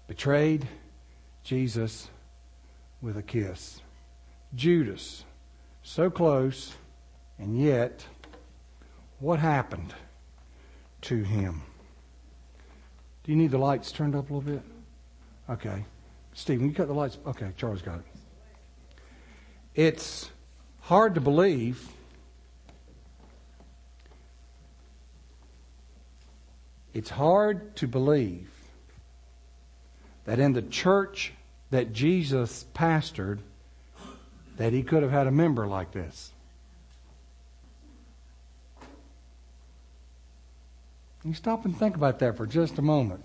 betrayed Jesus with a kiss. Judas, so close, and yet, what happened to him? Do you need the lights turned up a little bit? Okay. Stephen, you cut the lights? Okay, Charles got it. It's hard to believe that in the church that Jesus pastored, that he could have had a member like this. You stop and think about that for just a moment.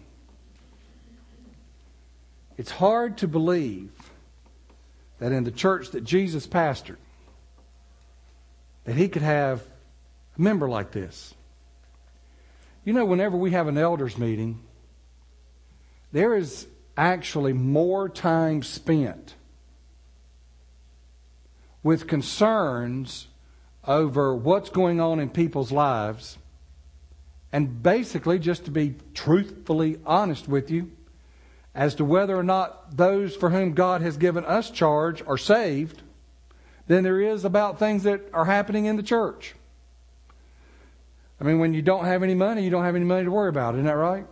It's hard to believe that in the church that Jesus pastored, that he could have a member like this. You know, whenever we have an elders meeting, there is actually more time spent with concerns over what's going on in people's lives, and basically, just to be truthfully honest with you, as to whether or not those for whom God has given us charge are saved, than there is about things that are happening in the church. I mean, when you don't have any money, you don't have any money to worry about. Isn't that right?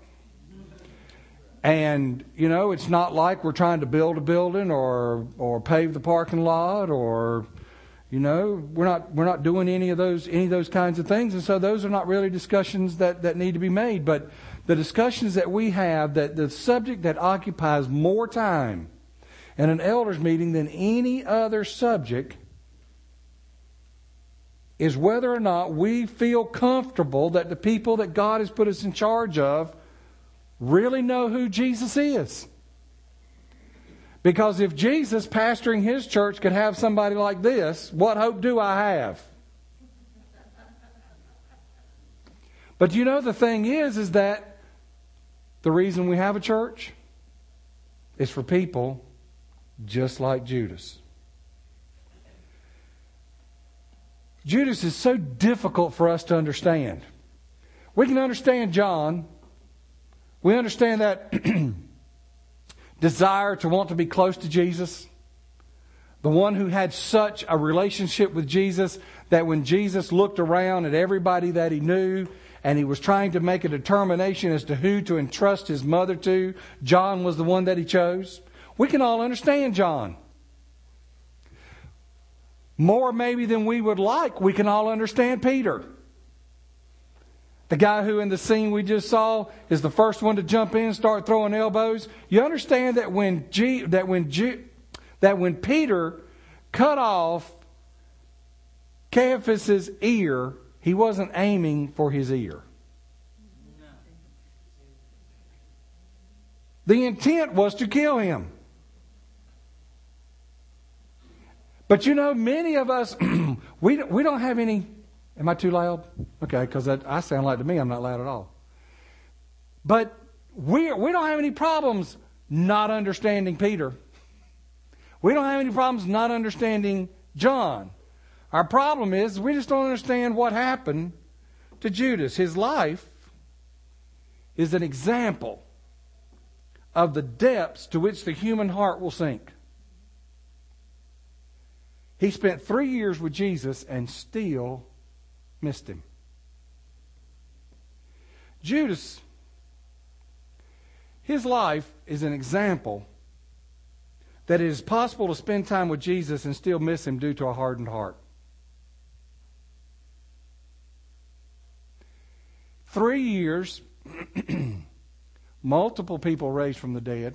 And, you know, it's not like we're trying to build a building or pave the parking lot or, you know, we're not doing any of those kinds of things. And so those are not really discussions that need to be made. But the discussions that we have, that the subject that occupies more time in an elders meeting than any other subject is whether or not we feel comfortable that the people that God has put us in charge of really know who Jesus is. Because if Jesus, pastoring his church, could have somebody like this, what hope do I have? But you know, the thing is that the reason we have a church is for people just like Judas. Judas is so difficult for us to understand. We can understand John. We understand that desire to want to be close to Jesus. The one who had such a relationship with Jesus that when Jesus looked around at everybody that he knew and he was trying to make a determination as to who to entrust his mother to, John was the one that he chose. We can all understand John. More maybe than we would like, we can all understand Peter. The guy who in the scene we just saw is the first one to jump in and start throwing elbows. You understand that when Peter cut off Caiaphas' ear, he wasn't aiming for his ear. The intent was to kill him. But you know, many of us, we don't have any... Am I too loud? Okay, because I sound like to me I'm not loud at all. But we don't have any problems not understanding Peter. We don't have any problems not understanding John. Our problem is we just don't understand what happened to Judas. His life is an example of the depths to which the human heart will sink. He spent 3 years with Jesus and still missed him. Judas, his life is an example that it is possible to spend time with Jesus and still miss him due to a hardened heart. 3 years, multiple people raised from the dead,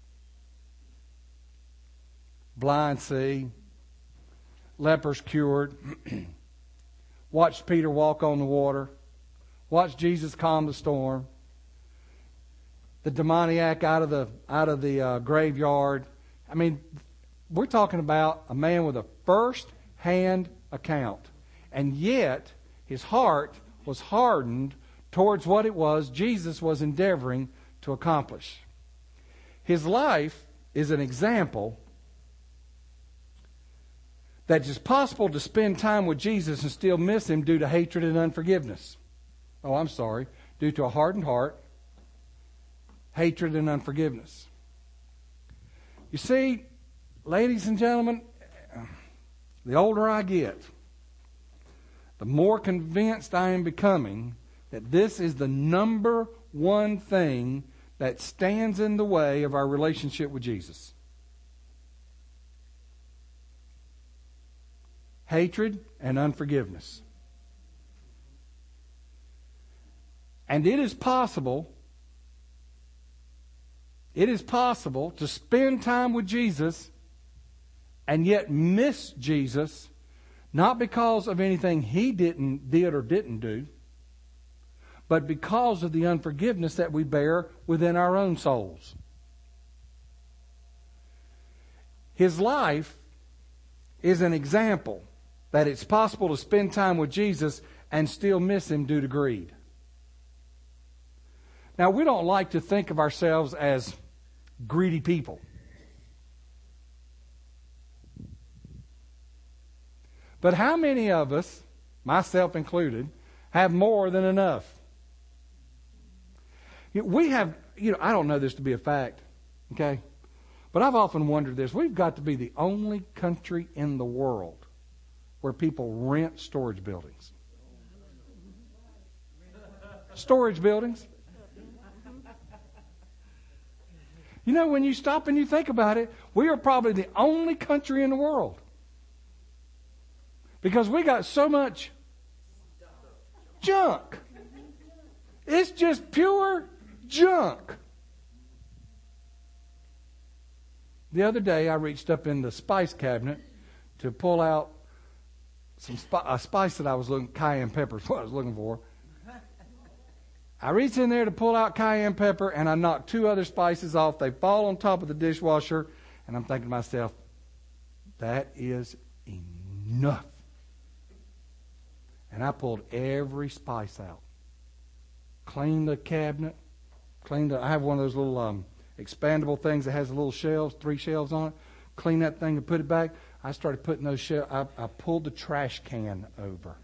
blind see, lepers cured, watched Peter walk on the water, watched Jesus calm the storm, the demoniac out of the graveyard. I mean, we're talking about a man with a first-hand account. And yet, his heart was hardened towards what it was Jesus was endeavoring to accomplish. His life is an example that it's possible to spend time with Jesus and still miss him due to hatred and unforgiveness. Due to a hardened heart, hatred and unforgiveness. You see, ladies and gentlemen, the older I get, the more convinced I am becoming that this is the number one thing that stands in the way of our relationship with Jesus. Hatred and unforgiveness. And it is possible to spend time with Jesus and yet miss Jesus, not because of anything He did or didn't do, but because of the unforgiveness that we bear within our own souls. His life is an example that it's possible to spend time with Jesus and still miss Him due to greed. Now, we don't like to think of ourselves as greedy people. But how many of us, myself included, have more than enough? We have, I don't know this to be a fact, okay? But I've often wondered this. We've got to be the only country in the world where people rent storage buildings. Storage buildings. When you stop and you think about it, we are probably the only country in the world. Because we got so much junk. It's just pure junk. The other day, I reached up in the spice cabinet to pull out a spice that I was looking, cayenne pepper is what I was looking for. I reached in there to pull out cayenne pepper, and I knocked 2 other spices off. They fall on top of the dishwasher, and I'm thinking to myself, that is enough. And I pulled every spice out. Cleaned the cabinet. I have one of those little expandable things that has little shelves, 3 shelves on it. Clean that thing and put it back. I started putting those shelves. I pulled the trash can over.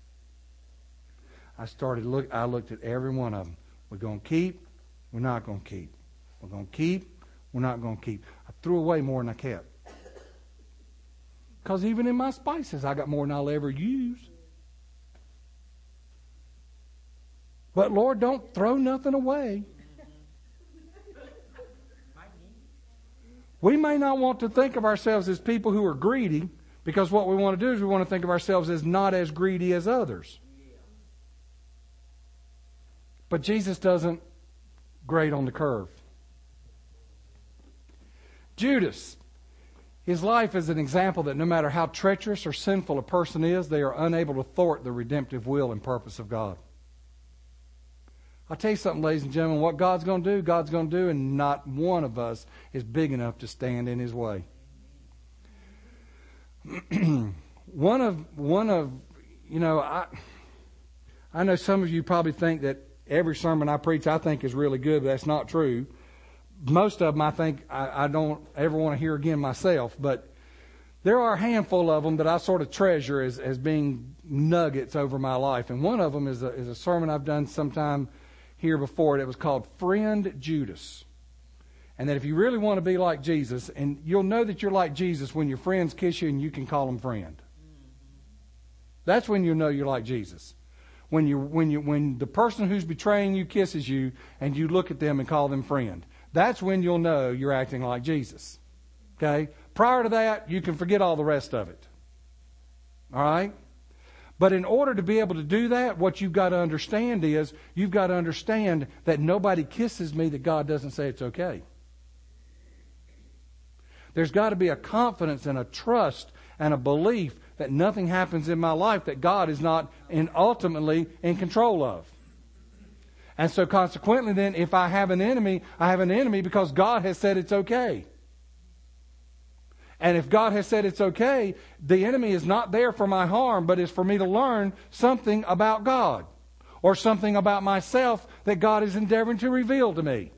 I looked at every one of them. We're going to keep. We're not going to keep. We're going to keep. We're not going to keep. I threw away more than I kept. Because even in my spices, I got more than I'll ever use. But Lord, don't throw nothing away. We may not want to think of ourselves as people who are greedy, because what we want to do is we want to think of ourselves as not as greedy as others. But Jesus doesn't grade on the curve. Judas, his life is an example that no matter how treacherous or sinful a person is, they are unable to thwart the redemptive will and purpose of God. I'll tell you something, ladies and gentlemen, what God's going to do, God's going to do, and not one of us is big enough to stand in His way. I know some of you probably think that every sermon I preach I think is really good, but that's not true. Most of them I think I don't ever want to hear again myself, but there are a handful of them that I sort of treasure as being nuggets over my life. And one of them is a sermon I've done sometime here before. It was called Friend Judas. And that if you really want to be like Jesus, and you'll know that you're like Jesus when your friends kiss you and you can call them friend. That's when you know you're like Jesus. When the person who's betraying you kisses you and you look at them and call them friend. That's when you'll know you're acting like Jesus. Okay? Prior to that, you can forget all the rest of it. All right? But in order to be able to do that, what you've got to understand is, you've got to understand that nobody kisses me that God doesn't say it's okay. There's got to be a confidence and a trust and a belief that nothing happens in my life that God is not ultimately in control of. And so consequently then, if I have an enemy, I have an enemy because God has said it's okay. And if God has said it's okay, the enemy is not there for my harm, but is for me to learn something about God or something about myself that God is endeavoring to reveal to me.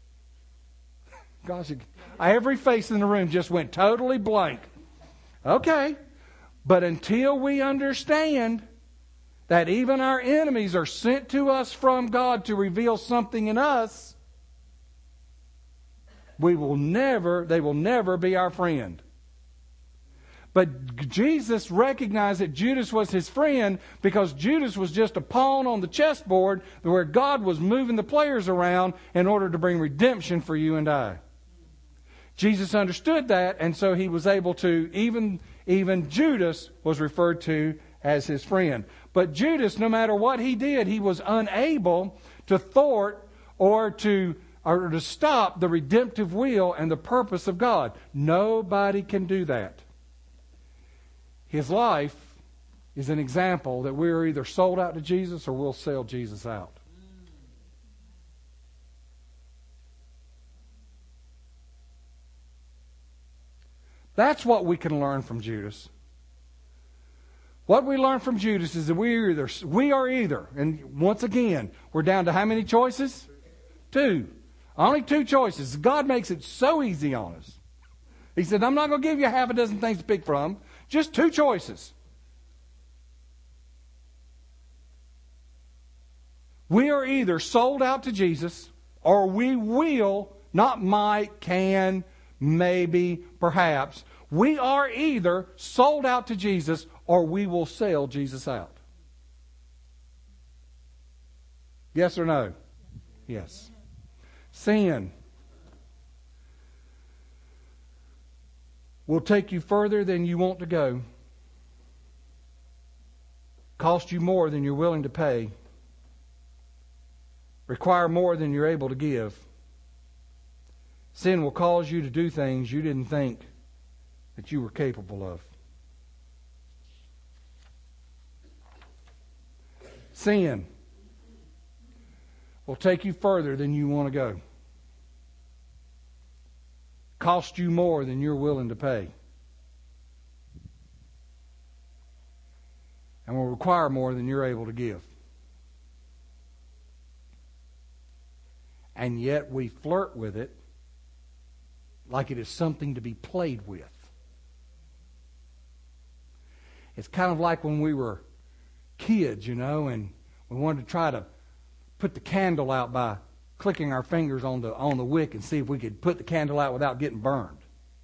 Gosh, every face in the room just went totally blank. Okay. But until we understand that even our enemies are sent to us from God to reveal something in us, they will never be our friend. But Jesus recognized that Judas was his friend because Judas was just a pawn on the chessboard where God was moving the players around in order to bring redemption for you and I. Jesus understood that, and so he was able to, even Judas was referred to as his friend. But Judas, no matter what he did, he was unable to thwart or to stop the redemptive will and the purpose of God. Nobody can do that. His life is an example that we're either sold out to Jesus or we'll sell Jesus out. That's what we can learn from Judas. What we learn from Judas is that we are either, and once again, we're down to how many choices? 2. Only 2 choices. God makes it so easy on us. He said, I'm not going to give you half a dozen things to pick from. Just 2 choices. We are either sold out to Jesus, or we will, not might, can, maybe, perhaps. We are either sold out to Jesus, or we will sell Jesus out. Yes or no? Yes. Sin will take you further than you want to go, cost you more than you're willing to pay, require more than you're able to give. Sin will cause you to do things you didn't think that you were capable of. Sin will take you further than you want to go, cost you more than you're willing to pay, and will require more than you're able to give. And yet we flirt with it like it is something to be played with. It's kind of like when we were kids, and we wanted to try to put the candle out by clicking our fingers on the wick and see if we could put the candle out without getting burned.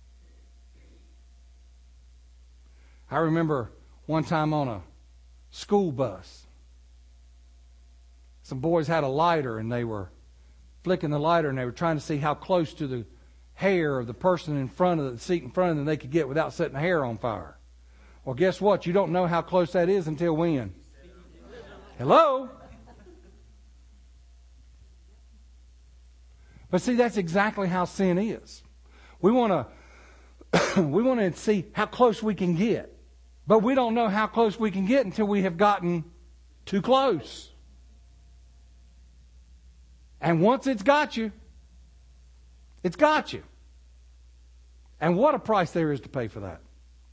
I remember one time on a school bus, some boys had a lighter and they were flicking the lighter and they were trying to see how close to the hair of the person in front of the seat in front of them they could get without setting the hair on fire. Well, guess what? You don't know how close that is until when? Hello? But see, that's exactly how sin is. We want to see how close we can get. But we don't know how close we can get until we have gotten too close. And once it's got you, it's got you. And what a price there is to pay for that.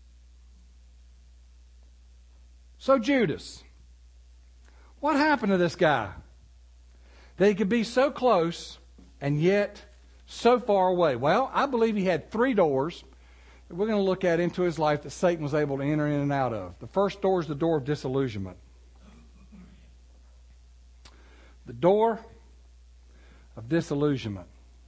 So Judas, what happened to this guy? That he could be so close and yet so far away. Well, I believe he had 3 doors that we're going to look at into his life that Satan was able to enter in and out of. The first door is the door of disillusionment. The door of disillusionment.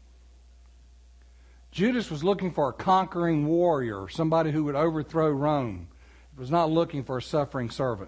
Judas was looking for a conquering warrior, somebody who would overthrow Rome. He was not looking for a suffering servant.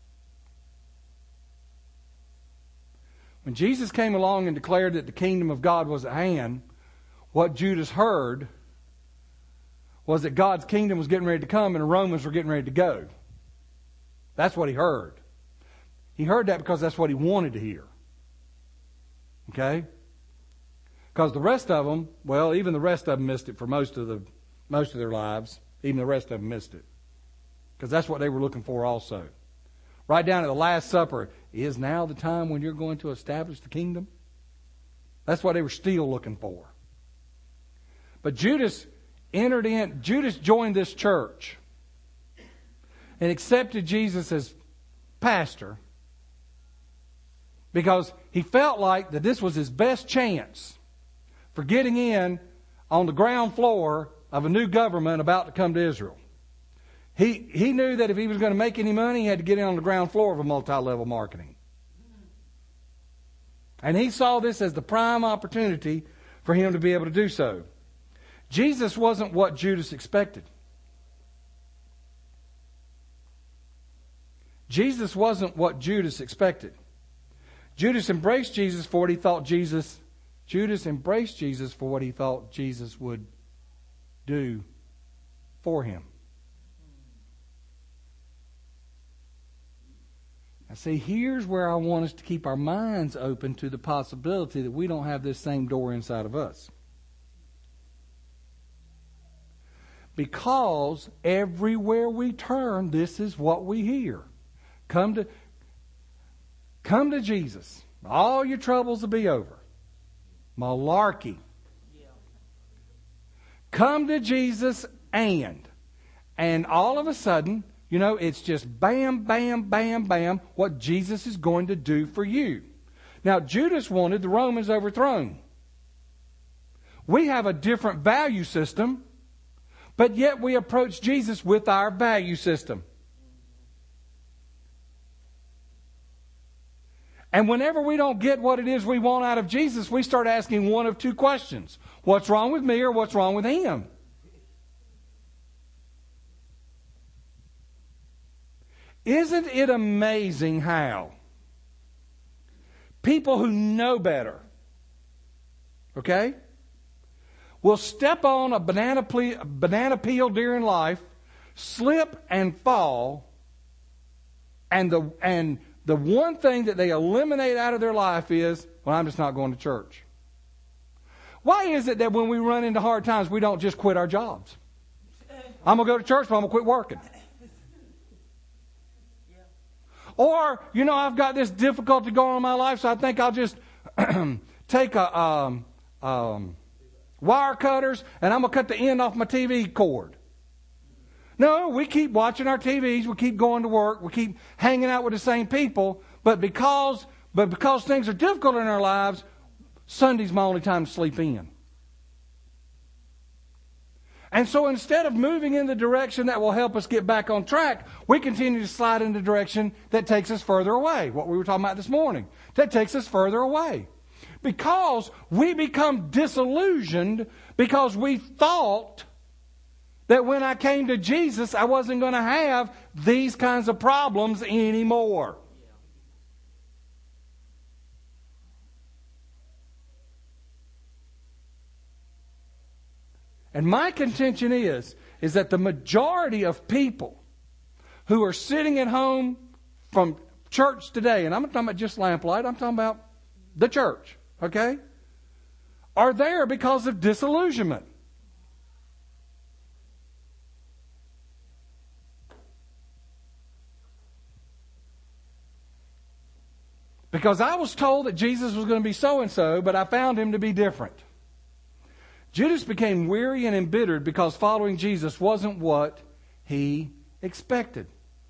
When Jesus came along and declared that the kingdom of God was at hand, what Judas heard was that God's kingdom was getting ready to come and the Romans were getting ready to go. That's what he heard. He heard that because that's what he wanted to hear. Okay? Because the rest of them, well, even the rest of them missed it for most of their lives. Even the rest of them missed it. Because that's what they were looking for also. Right down at the Last Supper, is now the time when you're going to establish the kingdom? That's what they were still looking for. But Judas joined this church and accepted Jesus as pastor because he felt like that this was his best chance for getting in on the ground floor of a new government about to come to Israel. He knew that if he was going to make any money, he had to get in on the ground floor of a multi-level marketing. And he saw this as the prime opportunity for him to be able to do so. Jesus wasn't what Judas expected. Jesus wasn't what Judas expected. Judas embraced Jesus for what he thought Jesus would do for him. Now see, here's where I want us to keep our minds open to the possibility that we don't have this same door inside of us. Because everywhere we turn, this is what we hear. Come to Jesus. All your troubles will be over. Malarkey. Yeah. Come to Jesus and all of a sudden, you know, it's just bam, bam, bam, bam, what Jesus is going to do for you. Now, Judas wanted the Romans overthrown. We have a different value system, but yet we approach Jesus with our value system. And whenever we don't get what it is we want out of Jesus, we start asking one of two questions. What's wrong with me or what's wrong with him? Isn't it amazing how people who know better, okay, will step on a banana peel during life, slip and fall, and the one thing that they eliminate out of their life is, well, I'm just not going to church. Why is it that when we run into hard times, we don't just quit our jobs? I'm going to go to church, but I'm going to quit working. Or, you know, I've got this difficulty going on in my life, so I think I'll just take wire cutters and I'm going to cut the end off my TV cord. No, we keep watching our TVs, we keep going to work, we keep hanging out with the same people, but because things are difficult in our lives, Sunday's my only time to sleep in. And so instead of moving in the direction that will help us get back on track, we continue to slide in the direction that takes us further away. What we were talking about this morning. That takes us further away. Because we become disillusioned because we thought that when I came to Jesus, I wasn't going to have these kinds of problems anymore. And my contention is that the majority of people who are sitting at home from church today, and I'm not talking about just Lamplight, I'm talking about the church, okay, are there because of disillusionment. Because I was told that Jesus was going to be so-and-so, but I found him to be different. Judas became weary and embittered because following Jesus wasn't what he expected.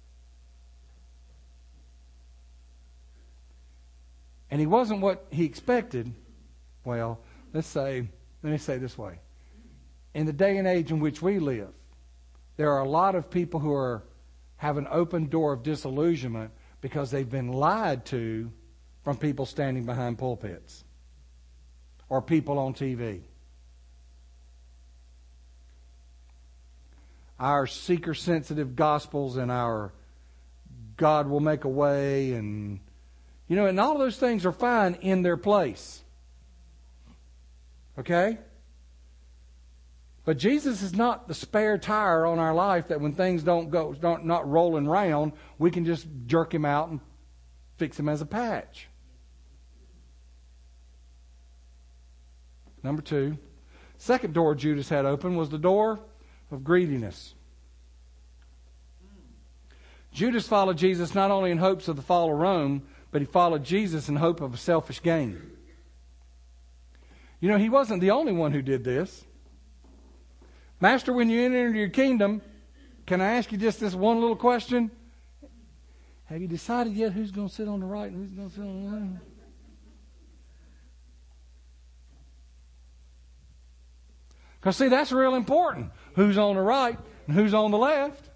And he wasn't what he expected. Well, let me say it this way. In the day and age in which we live, there are a lot of people who have an open door of disillusionment because they've been lied to from people standing behind pulpits or people on TV. Our seeker-sensitive gospels and our God will make a way and all of those things are fine in their place. Okay? But Jesus is not the spare tire on our life that when things not rolling round, we can just jerk him out and fix him as a patch. Number 2, second door Judas had open was the door of greediness. Judas followed Jesus not only in hopes of the fall of Rome, but he followed Jesus in hope of a selfish gain. He wasn't the only one who did this. Master, when you enter into your kingdom, can I ask you just this one little question? Have you decided yet who's going to sit on the right and who's going to sit on the left? Because see, that's real important. Who's on the right and who's on the left.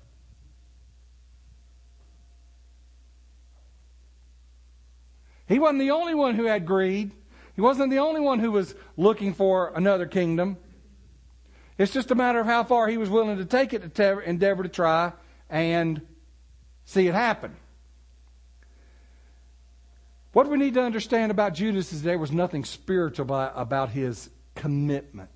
He wasn't the only one who had greed. He wasn't the only one who was looking for another kingdom. It's just a matter of how far he was willing to take it to endeavor to try and see it happen. What we need to understand about Judas is there was nothing spiritual about his commitment.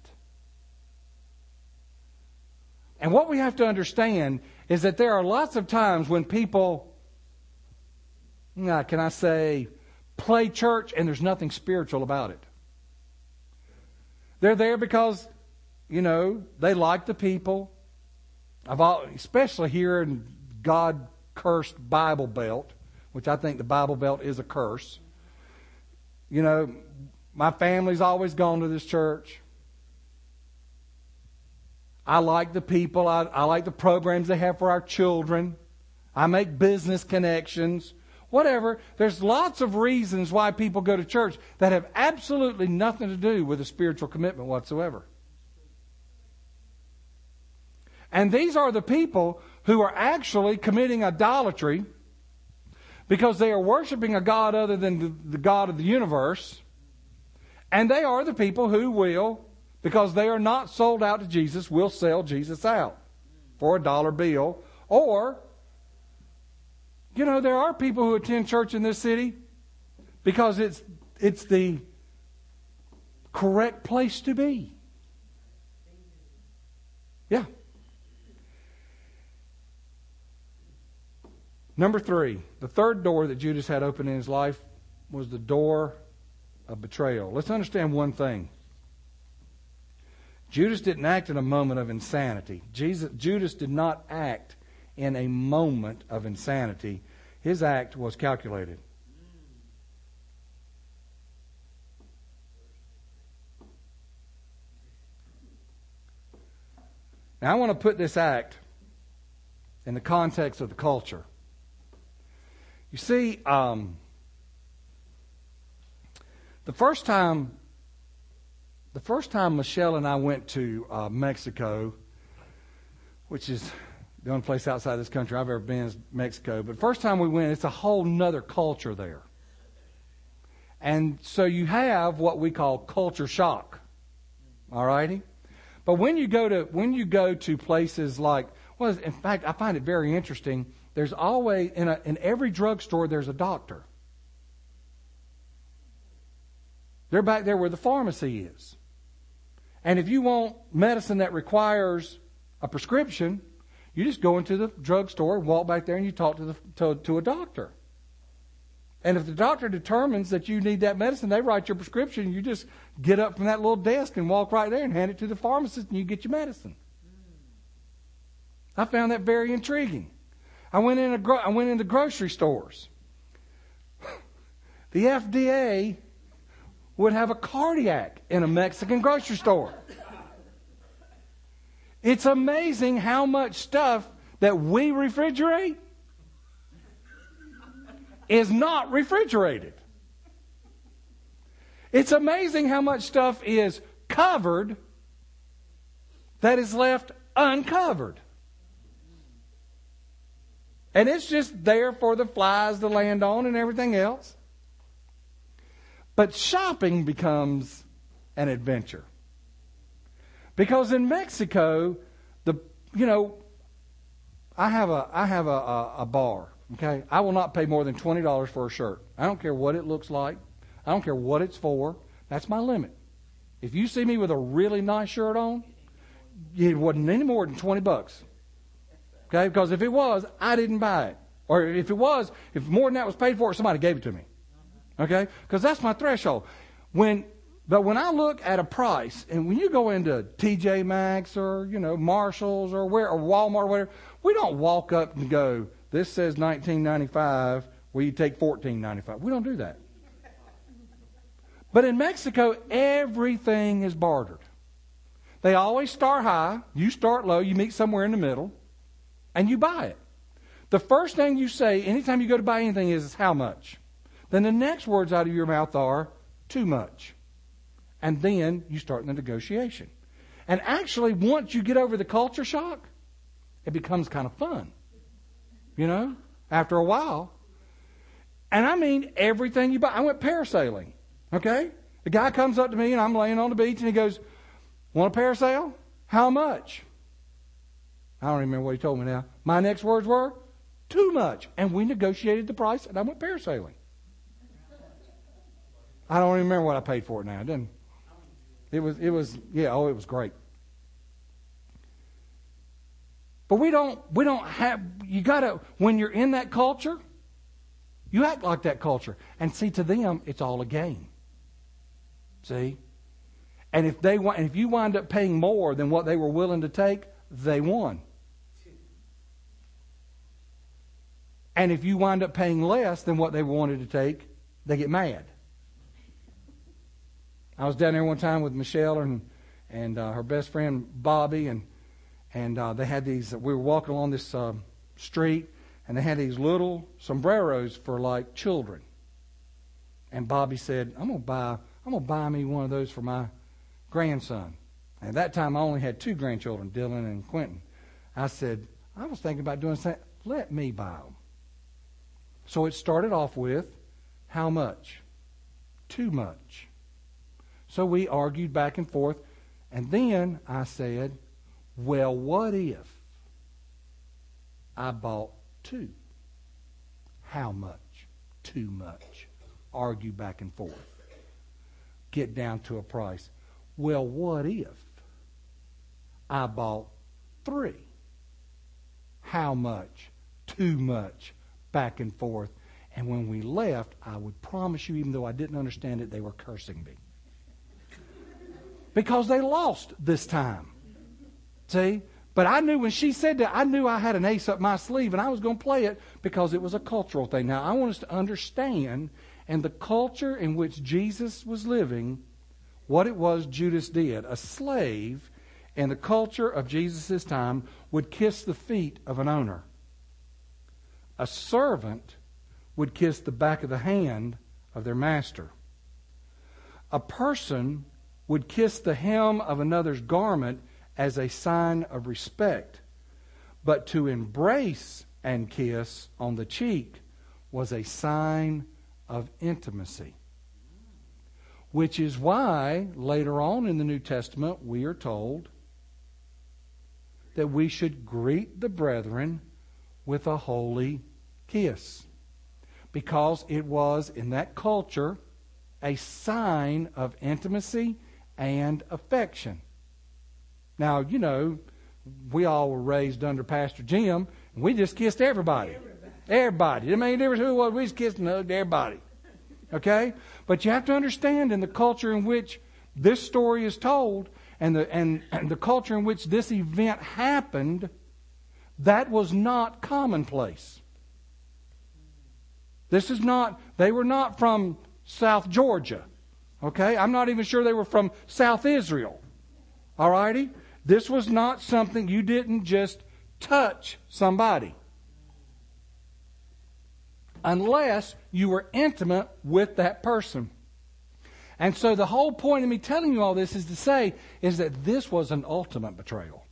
And what we have to understand is that there are lots of times when people, can I say, play church and there's nothing spiritual about it. They're there because, they like the people. Especially here in God-cursed Bible Belt, which I think the Bible Belt is a curse. My family's always gone to this church. I like the people. I like the programs they have for our children. I make business connections. Whatever. There's lots of reasons why people go to church that have absolutely nothing to do with a spiritual commitment whatsoever. And these are the people who are actually committing idolatry because they are worshiping a God other than the God of the universe. And they are the people who will, because they are not sold out to Jesus, will sell Jesus out for $1 bill. Or, there are people who attend church in this city because it's the correct place to be. Yeah. Number 3, the third door that Judas had open in his life was the door of betrayal. Let's understand one thing. Judas didn't act in a moment of insanity. Judas did not act in a moment of insanity. His act was calculated. Now I want to put this act in the context of the culture. You see, the first time Michelle and I went to Mexico, which is the only place outside this country I've ever been is Mexico, but first time we went, it's a whole nother culture there. And so you have what we call culture shock. All righty? But when you go to places like, well, in fact, I find it very interesting. There's always, in every drugstore, there's a doctor. They're back there where the pharmacy is. And if you want medicine that requires a prescription, you just go into the drugstore, walk back there, and you talk to a doctor. And if the doctor determines that you need that medicine, they write your prescription. You just get up from that little desk and walk right there and hand it to the pharmacist, and you get your medicine. I found that very intriguing. I went into grocery stores. The FDA would have a cardiac in a Mexican grocery store. It's amazing how much stuff that we refrigerate is not refrigerated. It's amazing how much stuff is covered that is left uncovered. And it's just there for the flies to land on and everything else. But shopping becomes an adventure. Because in Mexico, I have a bar. Okay, I will not pay more than $20 for a shirt. I don't care what it looks like. I don't care what it's for. That's my limit. If you see me with a really nice shirt on, it wasn't any more than $20. Okay, because if it was, I didn't buy it. Or if more than that was paid for, somebody gave it to me. Okay, because that's my threshold. But when I look at a price, and when you go into TJ Maxx or Marshalls or Walmart or whatever, we don't walk up and go, "This says $19.95. Will you take $14.95?" We don't do that. But in Mexico, everything is bartered. They always start high. You start low. You meet somewhere in the middle, and you buy it. The first thing you say anytime you go to buy anything is "How much?" Then the next words out of your mouth are "Too much." And then you start the negotiation. And actually, once you get over the culture shock, it becomes kind of fun. After a while. And I mean everything you buy. I went parasailing. Okay? The guy comes up to me and I'm laying on the beach and he goes, "Want a parasail? How much? I don't even remember what he told me now. My next words were, too much. And we negotiated the price, and I went parasailing. I don't even remember what I paid for it now. It was great. But we don't have, you gotta, when you're in that culture, you act like that culture. And see, to them, it's all a game. See? And if you wind up paying more than what they were willing to take, they won. And if you wind up paying less than what they wanted to take, they get mad. I was down there one time with Michelle and her best friend Bobby, and they had these. We were walking along this street, and they had these little sombreros for like children. And Bobby said, "I'm gonna buy me one of those for my grandson." And at that time, I only had 2 grandchildren, Dylan and Quentin. I said, I was thinking about doing something. Let me buy them. So it started off with, how much? Too much. So we argued back and forth. And then I said, well, what if I bought 2? How much? Too much. Argue back and forth. Get down to a price. Well, what if I bought 3? How much? Too much. Back and forth. And when we left, I would promise you, even though I didn't understand it, they were cursing me. Because they lost this time. See? But I knew when she said that, I knew I had an ace up my sleeve, and I was going to play it because it was a cultural thing. Now, I want us to understand, and the culture in which Jesus was living, what it was Judas did. A slave in the culture of Jesus' time would kiss the feet of an owner. A servant would kiss the back of the hand of their master. A person would kiss the hem of another's garment as a sign of respect. But to embrace and kiss on the cheek was a sign of intimacy. Which is why later on in the New Testament we are told that we should greet the brethren with a holy kiss. Because it was, in that culture, a sign of intimacy and affection. Now, you know, we all were raised under Pastor Jim, and we just kissed everybody. Everybody. It made a difference who it was. We just kissed and hugged everybody. Okay? But you have to understand, in the culture in which this story is told, and the culture in which this event happened, that was not commonplace. They were not from South Georgia. Okay? I'm not even sure they were from South Israel. Alrighty? This was not something, you didn't just touch somebody. Unless you were intimate with that person. And so the whole point of me telling you all this is to say is that this was an ultimate betrayal.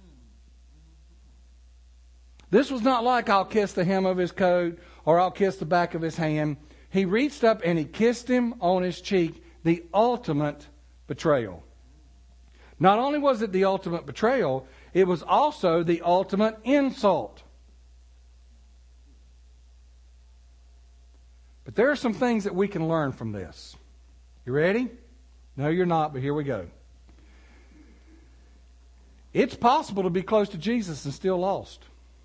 This was not like I'll kiss the hem of his coat or I'll kiss the back of his hand. He reached up and he kissed him on his cheek. The ultimate betrayal. Not only was it the ultimate betrayal, it was also the ultimate insult. But there are some things that we can learn from this. You ready? No, you're not, but here we go. It's possible to be close to Jesus and still lost.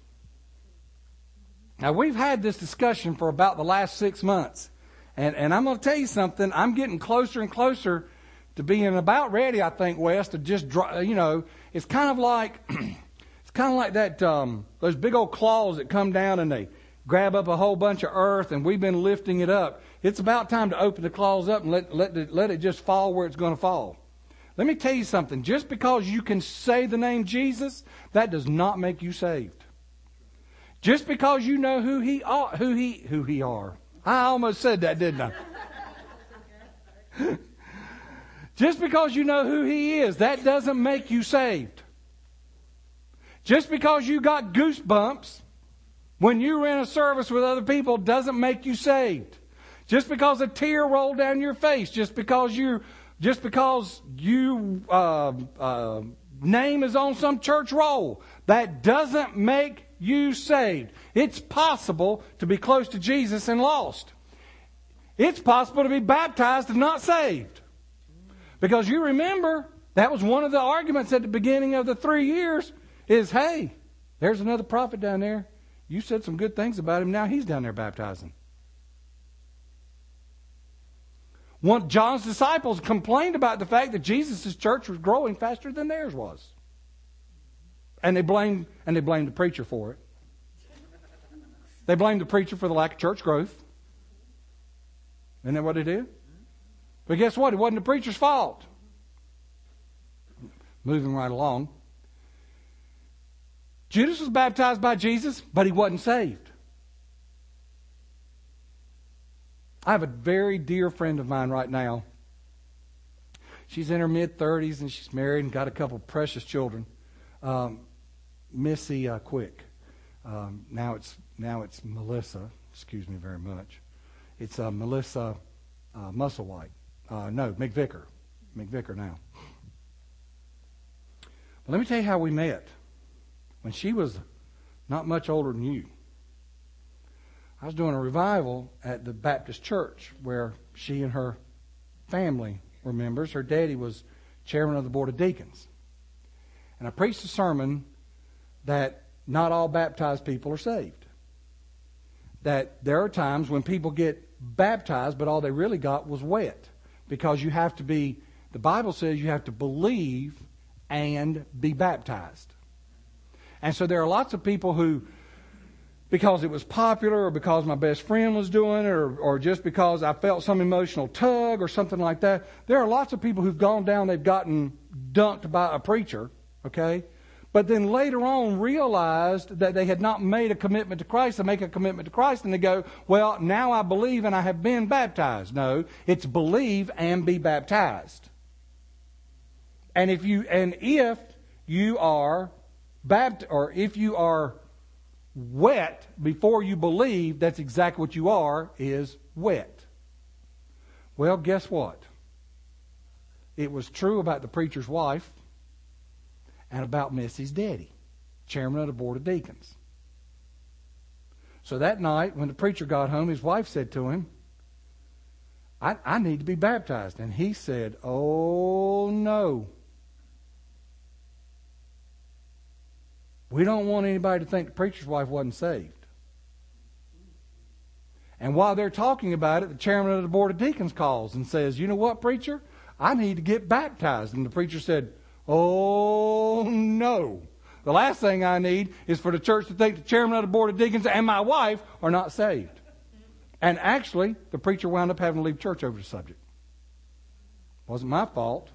Now, we've had this discussion for about the last 6 months. And I'm going to tell you something. I'm getting closer and closer to being about ready, I think, Wes, to just, it's kind of like that, those big old claws that come down and they grab up a whole bunch of earth, and we've been lifting it up. It's about time to open the claws up and let it just fall where it's going to fall. Let me tell you something. Just because you can say the name Jesus, that does not make you saved. Just because you know who he are. I almost said that, didn't I? Just because you know who he is, that doesn't make you saved. Just because you got goosebumps when you were in a service with other people doesn't make you saved. Just because a tear rolled down your face, just because you name is on some church roll. That doesn't make you saved. It's possible to be close to Jesus and lost. It's possible to be baptized and not saved. Because you remember, that was one of the arguments at the beginning of the 3 years is, hey, there's another prophet down there. You said some good things about him. Now he's down there baptizing. John's disciples complained about the fact that Jesus' church was growing faster than theirs was. And they blamed the preacher for it. They blamed the preacher for the lack of church growth. Isn't that what they did? But guess what? It wasn't the preacher's fault. Moving right along. Judas was baptized by Jesus, but he wasn't saved. I have a very dear friend of mine right now. She's in her mid-30s and she's married and got a couple of precious children. Missy Quick. Now it's Melissa. Excuse me very much. It's Melissa Musselwhite. No, McVicker. McVicker now. But let me tell you how we met. When she was not much older than you. I was doing a revival at the Baptist church where she and her family were members. Her daddy was chairman of the board of deacons. And I preached a sermon that not all baptized people are saved. That there are times when people get baptized, but all they really got was wet. Because you have to be, the Bible says you have to believe and be baptized. And so there are lots of people who, because it was popular or because my best friend was doing it or just because I felt some emotional tug or something like that, there are lots of people who've gone down, they've gotten dunked by a preacher, okay? But then later on realized that they had not made a commitment to Christ. They make a commitment to Christ and they go, well, now I believe and I have been baptized. No, it's believe and be baptized. And if you are or if you are wet before you believe, that's exactly what you are, is wet. Well, guess what? It was true about the preacher's wife and about Missy's daddy, chairman of the board of deacons. So that night, when the preacher got home, his wife said to him, I need to be baptized. And he said, oh, no. We don't want anybody to think the preacher's wife wasn't saved. And while they're talking about it, the chairman of the board of deacons calls and says, you know what, preacher? I need to get baptized. And the preacher said, oh, no. The last thing I need is for the church to think the chairman of the board of deacons and my wife are not saved. And actually, the preacher wound up having to leave church over the subject. Wasn't my fault.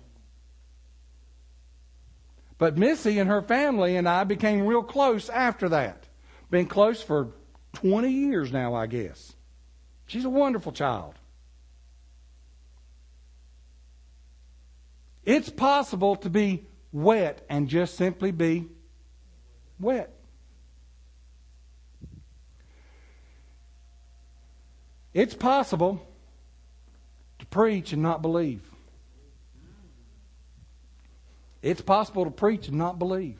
But Missy and her family and I became real close after that. Been close for 20 years now, I guess. She's a wonderful child. It's possible to be wet and just simply be wet. It's possible to preach and not believe. It's possible to preach and not believe.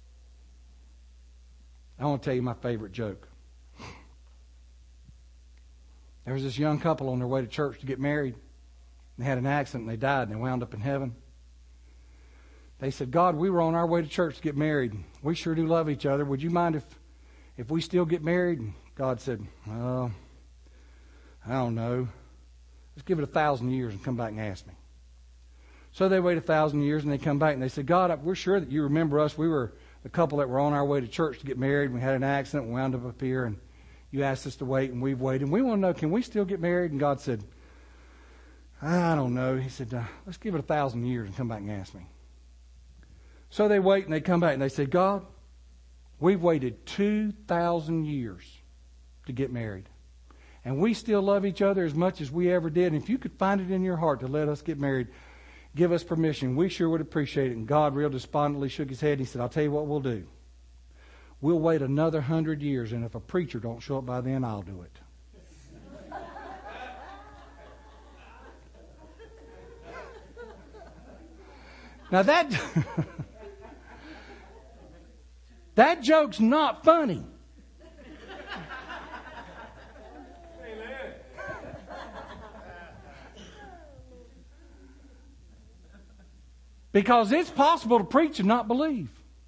I want to tell you my favorite joke. There was this young couple on their way to church to get married. They had an accident and they died and they wound up in heaven. They said, God, we were on our way to church to get married. We sure do love each other. Would you mind if we still get married? And God said, well, I don't know. Let's give it 1,000 years and come back and ask me. So they wait 1,000 years and they come back and they say, God, we're sure that you remember us. We were the couple that were on our way to church to get married. We had an accident. We wound up here and you asked us to wait and we've waited. And we want to know, can we still get married? And God said, I don't know. He said, let's give it 1,000 years and come back and ask me. So they wait and they come back and they say, God, we've waited 2,000 years to get married. And we still love each other as much as we ever did. And if you could find it in your heart to let us get married, give us permission. We sure would appreciate it. And God real despondently shook his head. He said, I'll tell you what we'll do. We'll wait another 100 years. And if a preacher don't show up by then, I'll do it. Now That joke's not funny. Because it's possible to preach and not believe.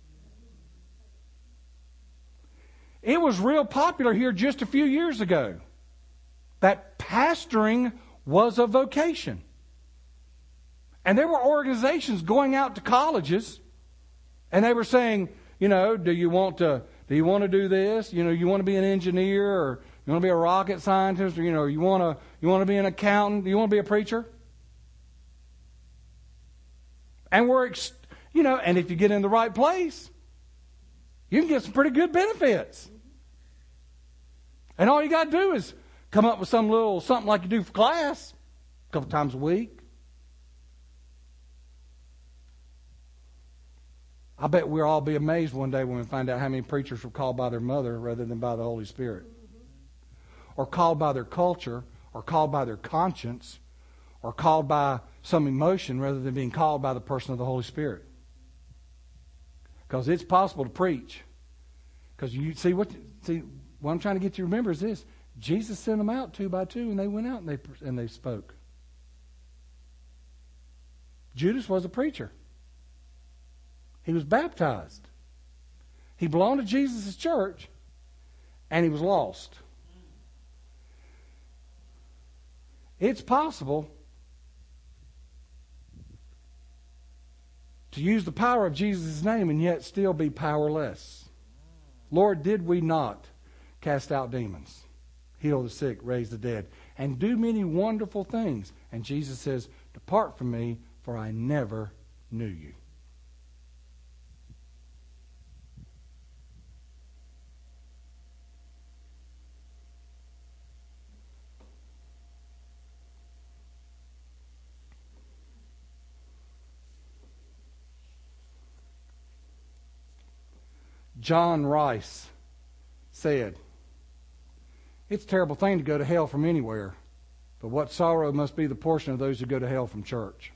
It was real popular here just a few years ago that pastoring was a vocation. And there were organizations going out to colleges and they were saying, you know, do you want to do this? You know, you want to be an engineer, or you want to be a rocket scientist, or you want to be an accountant, do you want to be a preacher? And and if you get in the right place, you can get some pretty good benefits. And all you got to do is come up with something like you do for class a couple times a week. I bet we'll all be amazed one day when we find out how many preachers were called by their mother rather than by the Holy Spirit. Or called by their culture, or called by their conscience, or called by some emotion rather than being called by the person of the Holy Spirit. Because it's possible to preach. Because what I'm trying to get you to remember is this. Jesus sent them out 2 by 2, and they went out and they spoke. Judas was a preacher. He was baptized. He belonged to Jesus' church, and he was lost. It's possible to use the power of Jesus' name and yet still be powerless. Lord, did we not cast out demons, heal the sick, raise the dead, and do many wonderful things? And Jesus says, depart from me, for I never knew you. John Rice said, it's a terrible thing to go to hell from anywhere, but what sorrow must be the portion of those who go to hell from church.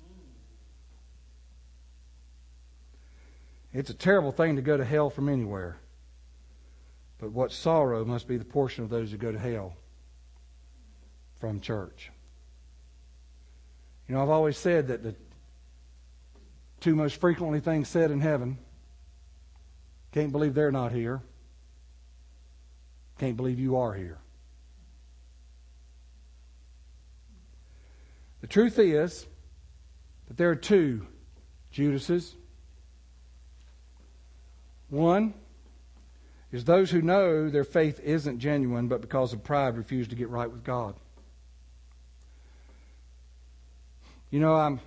It's a terrible thing to go to hell from anywhere, but what sorrow must be the portion of those who go to hell from church. You know, I've always said that the 2 most frequently things said in heaven: can't believe they're not here. Can't believe you are here. The truth is that there are 2 Judases. One is those who know their faith isn't genuine, but because of pride refuse to get right with God. You know, I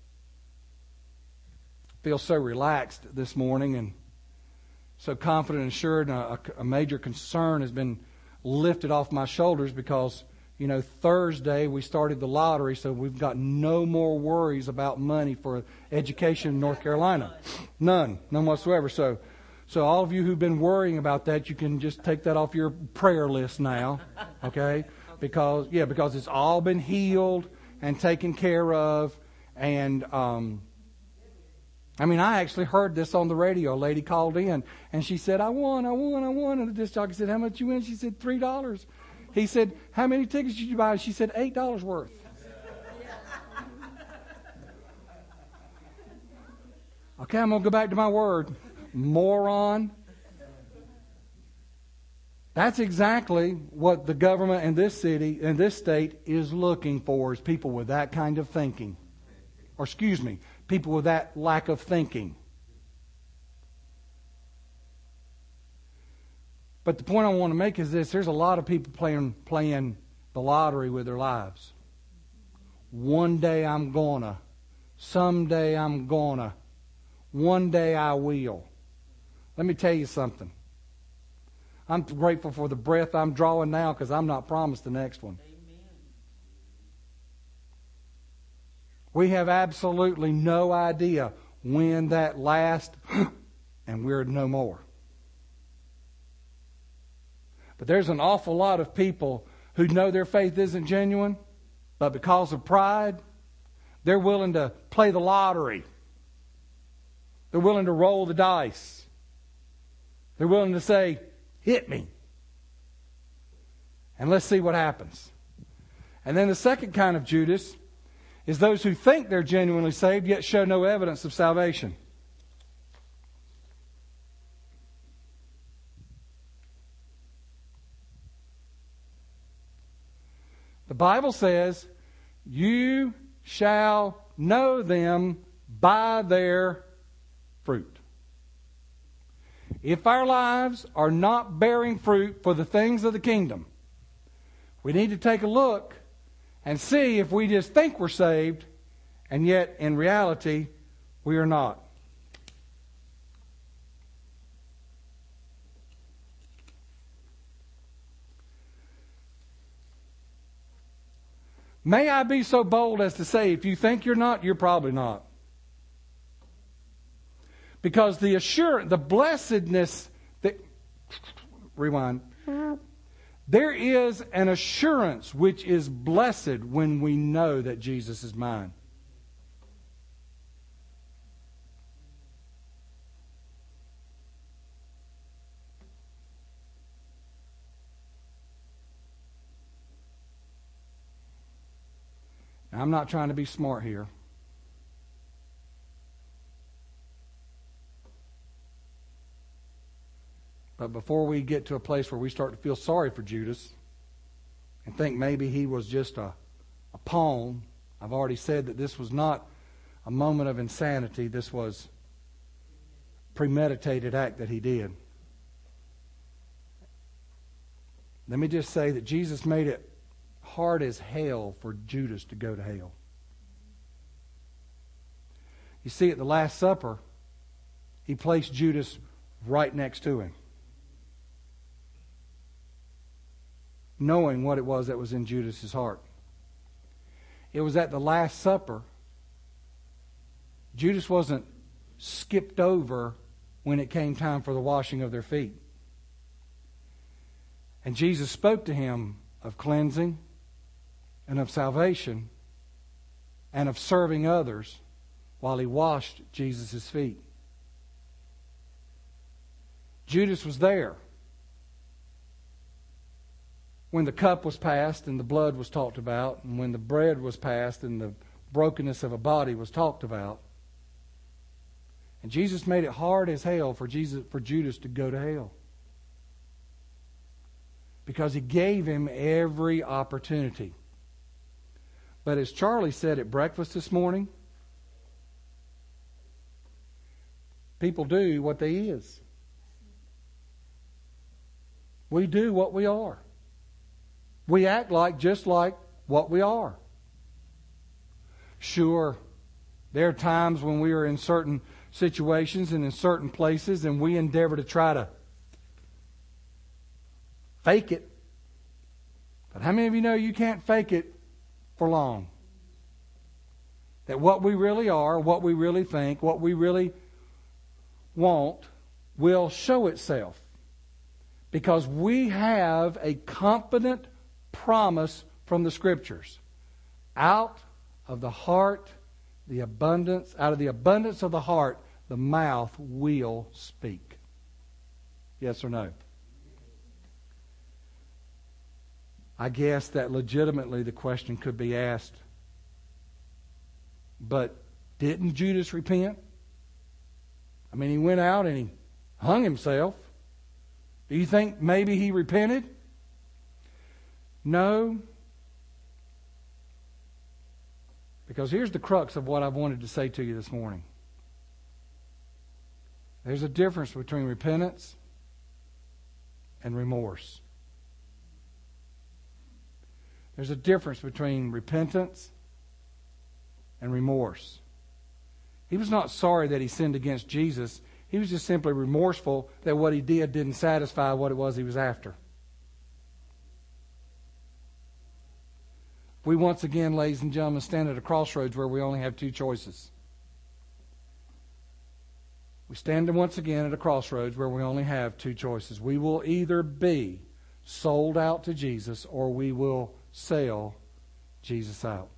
feel so relaxed this morning and so confident and assured, and a major concern has been lifted off my shoulders because, you know, Thursday we started the lottery, so we've got no more worries about money for education in North Carolina. None whatsoever. So all of you who've been worrying about that, you can just take that off your prayer list now, okay? Because it's all been healed and taken care of, and I actually heard this on the radio. A lady called in, and she said, I won. And the disc jockey said, how much you win? She said, $3. He said, how many tickets did you buy? She said, $8 worth. Okay, I'm going to go back to my word. Moron. That's exactly what the government in this city, in this state, is looking for, is people with that kind of thinking. Or people with that lack of thinking. But the point I want to make is this: there's a lot of people playing the lottery with their lives. One day I'm gonna. Someday I'm gonna. One day I will. Let me tell you something. I'm grateful for the breath I'm drawing now because I'm not promised the next one. We have absolutely no idea when that lasts, and we're no more. But there's an awful lot of people who know their faith isn't genuine, but because of pride, they're willing to play the lottery. They're willing to roll the dice. They're willing to say, hit me. And let's see what happens. And then the second kind of Judas is those who think they're genuinely saved yet show no evidence of salvation. The Bible says, you shall know them by their fruit. If our lives are not bearing fruit for the things of the kingdom, we need to take a look and see if we just think we're saved, and yet in reality, we are not. May I be so bold as to say, if you think you're not, you're probably not. Because the assurance, the blessedness, rewind. There is an assurance which is blessed when we know that Jesus is mine. Now, I'm not trying to be smart here. But before we get to a place where we start to feel sorry for Judas and think maybe he was just a pawn, I've already said that this was not a moment of insanity. This was a premeditated act that he did. Let me just say that Jesus made it hard as hell for Judas to go to hell. You see, at the Last Supper, he placed Judas right next to him, knowing what it was that was in Judas's heart. It was at the Last Supper. Judas wasn't skipped over when it came time for the washing of their feet. And Jesus spoke to him of cleansing and of salvation and of serving others while he washed Jesus' feet. Judas was there when the cup was passed and the blood was talked about, and when the bread was passed and the brokenness of a body was talked about. And Jesus made it hard as hell for Judas to go to hell, because he gave him every opportunity. But as Charlie said at breakfast this morning, people do what they is. We do what we are. We act just like what we are. Sure, there are times when we are in certain situations and in certain places and we endeavor to try to fake it. But how many of you know you can't fake it for long? That what we really are, what we really think, what we really want will show itself. Because we have a confident promise from the Scriptures. Out of the abundance of the heart, the mouth will speak. Yes or no? I guess that legitimately the question could be asked, but didn't Judas repent? I mean, he went out and he hung himself. Do you think maybe he repented? No. Because here's the crux of what I've wanted to say to you this morning. There's a difference between repentance and remorse. There's a difference between repentance and remorse. He was not sorry that he sinned against Jesus. He was just simply remorseful that what he did didn't satisfy what it was he was after. We once again, ladies and gentlemen, stand at a crossroads where we only have two choices. We stand once again at a crossroads where we only have two choices. We will either be sold out to Jesus or we will sell Jesus out.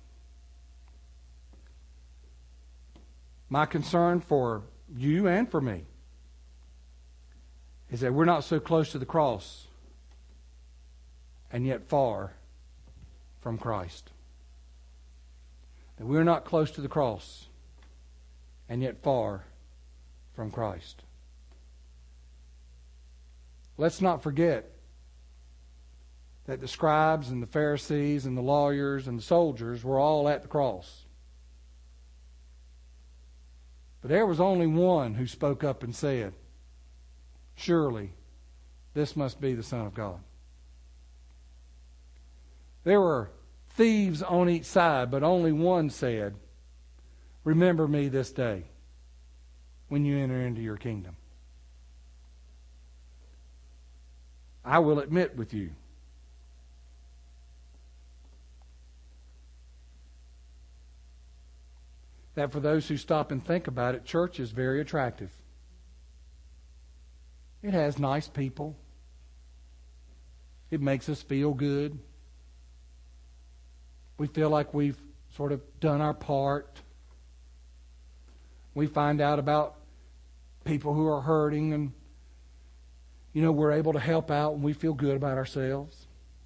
My concern for you and for me is that we're not so close to the cross and yet far from Christ. That we're not close to the cross and yet far from Christ. Let's not forget that the scribes and the Pharisees and the lawyers and the soldiers were all at the cross. But there was only one who spoke up and said, "Surely this must be the Son of God." There were thieves on each side, but only one said, "Remember me this day when you enter into your kingdom." I will admit with you, that for those who stop and think about it, church is very attractive. It has nice people. It makes us feel good. We feel like we've sort of done our part. We find out about people who are hurting, and we're able to help out, and we feel good about ourselves.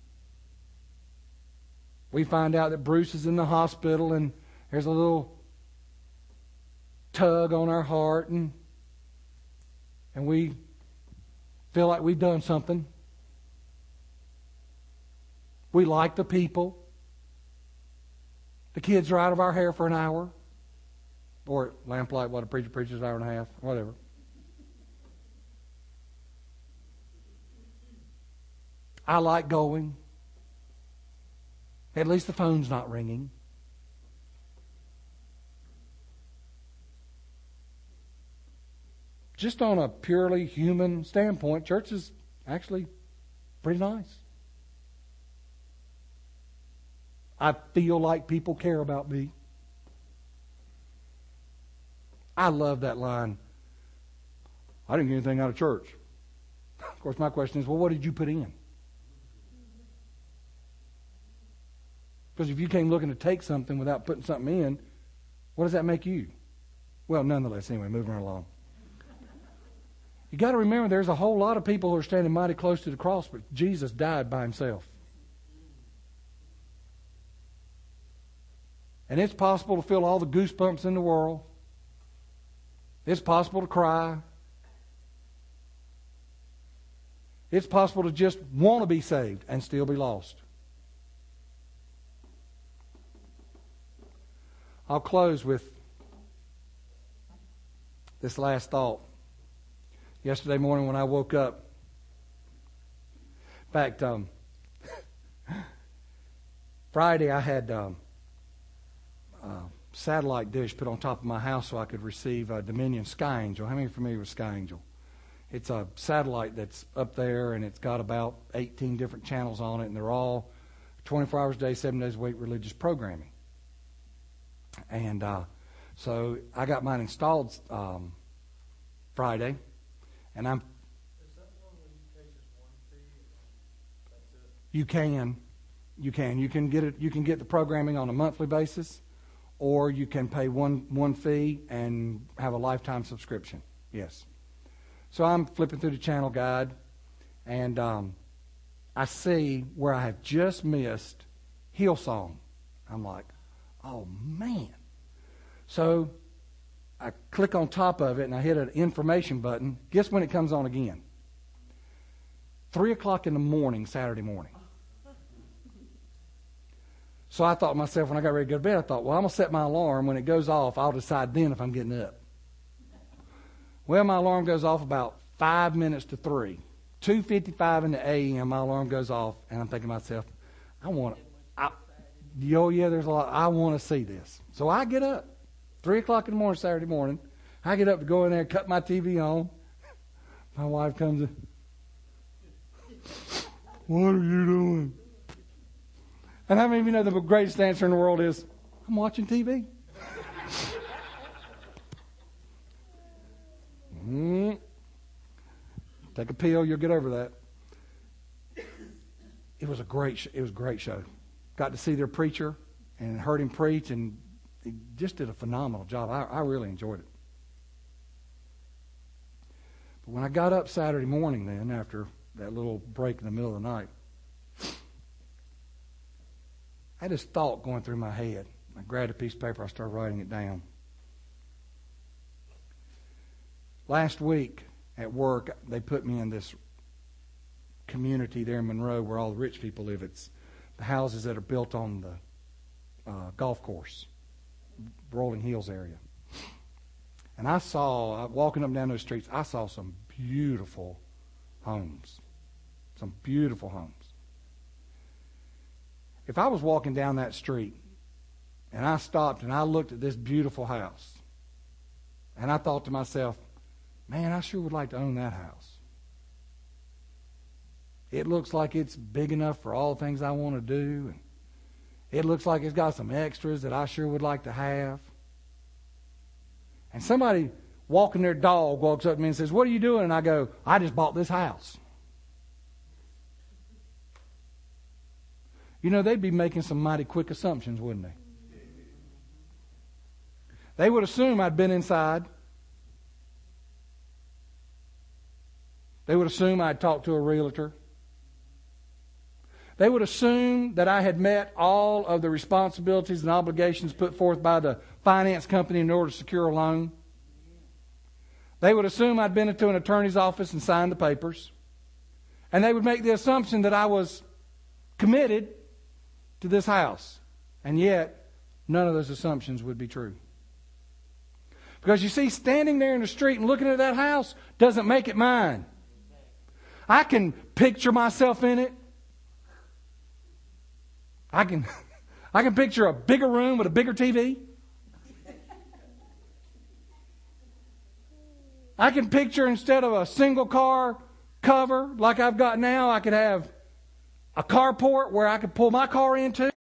We find out that Bruce is in the hospital, and there's a little tug on our heart, and we feel like we've done something. We like the people. The kids are out of our hair for an hour. Or lamplight, what a preacher preaches, an hour and a half, whatever. I like going. At least the phone's not ringing. Just on a purely human standpoint, church is actually pretty nice. I feel like people care about me. I love that line. I didn't get anything out of church. Of course, my question is, well, what did you put in? Because if you came looking to take something without putting something in, what does that make you? Well, nonetheless, anyway, moving right along. You got to remember there's a whole lot of people who are standing mighty close to the cross, but Jesus died by himself. And it's possible to feel all the goosebumps in the world. It's possible to cry. It's possible to just want to be saved and still be lost. I'll close with this last thought. Yesterday morning when I woke up, in fact, Friday I had a satellite dish put on top of my house so I could receive Dominion Sky Angel. How many are familiar with Sky Angel? It's a satellite that's up there, and it's got about 18 different channels on it, and they're all 24 hours a day, 7 days a week religious programming. And so I got mine installed Friday. And is that one where you pay just one fee and that's it? You can get it. You can get the programming on a monthly basis, or you can pay one fee and have a lifetime subscription. Yes. So I'm flipping through the channel guide, and I see where I have just missed Hillsong. I'm like, oh man. So I click on top of it and I hit an information button. Guess when it comes on again? 3 o'clock in the morning, Saturday morning. So I thought to myself, when I got ready to go to bed, I thought, well, I'm going to set my alarm. When it goes off, I'll decide then if I'm getting up. Well, my alarm goes off about 5 minutes to 3. 2:55 in the a.m., my alarm goes off, and I'm thinking to myself, there's a lot. I want to see this. So I get up. 3 o'clock in the morning, Saturday morning. I get up to go in there and cut my TV on. My wife comes in. What are you doing? And how many of you know the greatest answer in the world is, I'm watching TV. Take a pill, you'll get over that. It was a great show. Got to see their preacher and heard him preach, and he just did a phenomenal job. I really enjoyed it. But when I got up Saturday morning then, after that little break in the middle of the night, I had this thought going through my head. I grabbed a piece of paper, I started writing it down. Last week at work, they put me in this community there in Monroe where all the rich people live. It's the houses that are built on the golf course, Rolling Hills area. And I saw, walking up and down those streets, I saw some beautiful homes. Some beautiful homes. If I was walking down that street and I stopped and I looked at this beautiful house and I thought to myself, man, I sure would like to own that house. It looks like it's big enough for all the things I want to do. And it looks like it's got some extras that I sure would like to have. And somebody walking their dog walks up to me and says, what are you doing? And I go, I just bought this house. You know, they'd be making some mighty quick assumptions, wouldn't they? They would assume I'd been inside. They would assume I'd talked to a realtor. They would assume that I had met all of the responsibilities and obligations put forth by the finance company in order to secure a loan. They would assume I'd been into an attorney's office and signed the papers. And they would make the assumption that I was committed to this house. And yet, none of those assumptions would be true. Because you see, standing there in the street and looking at that house doesn't make it mine. I can picture myself in it. I can picture a bigger room with a bigger TV. I can picture, instead of a single car cover like I've got now, I could have a carport where I could pull my car into.